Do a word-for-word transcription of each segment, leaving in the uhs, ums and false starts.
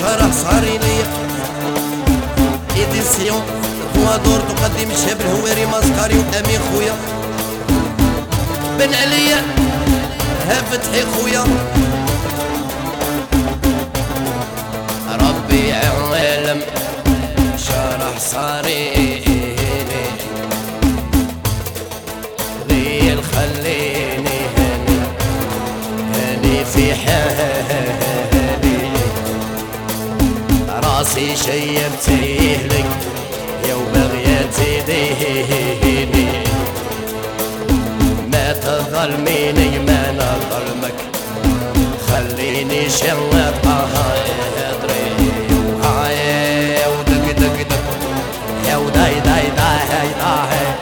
شرح صاري ليا إديسيون هو دور تقدم الشاب الهواري ماسكاري وأمين خويا بن عليا ها فتحي خويا ربي يعلم شرح صاري غير خليني هني هني في حالي راسي شيبتيه لك يا وبغيتي ديني ما تظلميني ما انا ظلمك خليني شوات اهدري وهاي ودق دق دق يا وداي داي داي داي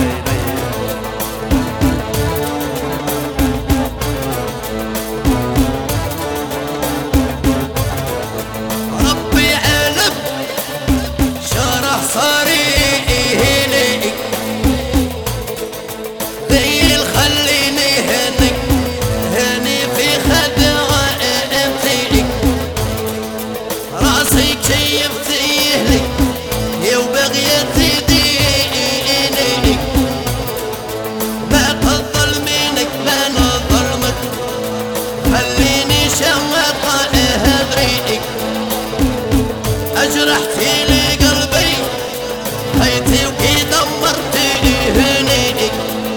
أجرحتي لي قلبي هيتي وكي دمرتي هني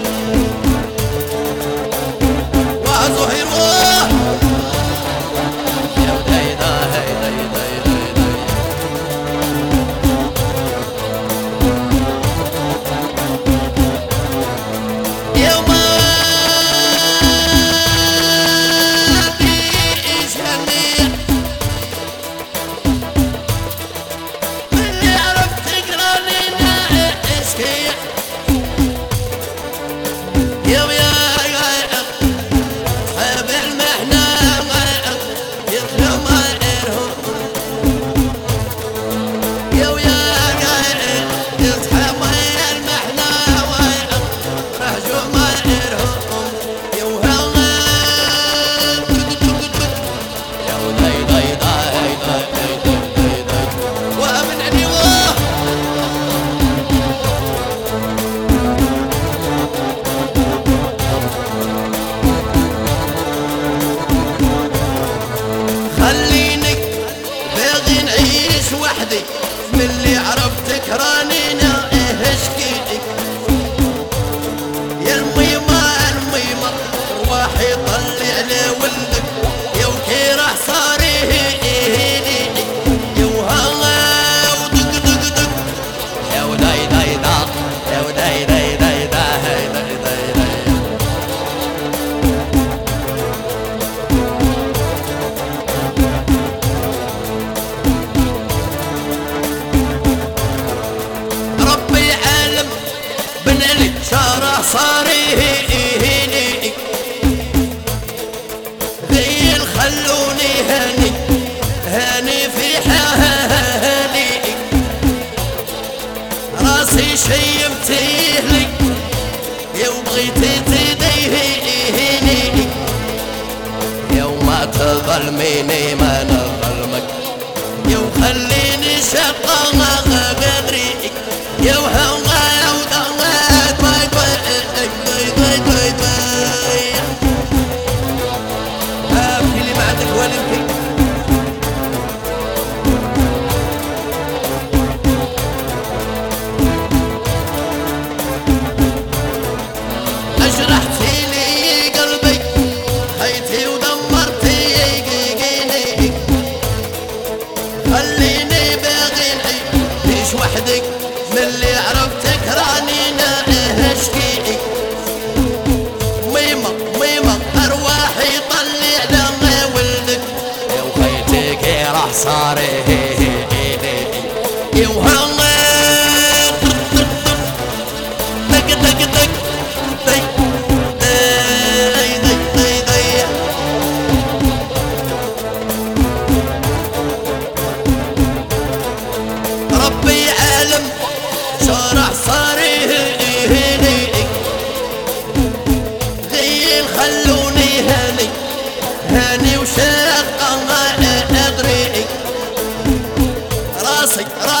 وعزوهي روح يا وداي داي داي داي داي داي يا ما فيش هني وحدي من اللي عرفتك رانينا اشكيك يا الميمة الميمة رواحي طلع لي ولدك يا وكي راح صاري هيني يا وهلا ودق دق دق يا وداي داي دا يا وداي داي داي دا هاي داي داي داي شرح صاري هيني ذيل خلوني هني هني في حالي راسي شيبتيه لي يا وبغيتي تديهيني يوم تظلميني ما انا ظلمك يا وخليني شقا غدري يا وهوى أجرحتي لي قلبي هيتي ودمرتي قيقيني خليني باغي نعيش وحدك من اللي عرفتك رانينا اشكيك ميمة ميمة أرواحي طلع دمي ولدك يا وخيتك راح صاري يا وهلا دق دق دق دي دي دي دي ربي عالم شرح صاري هني غير خلوني هني هني وشاق ما ادري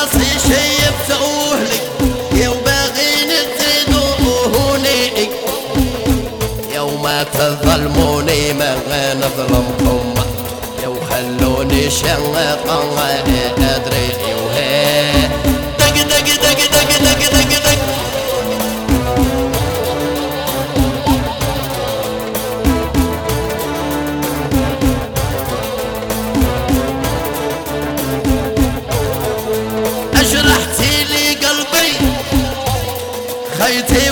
راسي شيبتوه لي يا وباغين تزيدوني يوم تظلموني ما نظلمكم يا وخلوني شنقا ادري وهي دق دق دق دق دق دق دق أجرحتي لي قلبي خيتي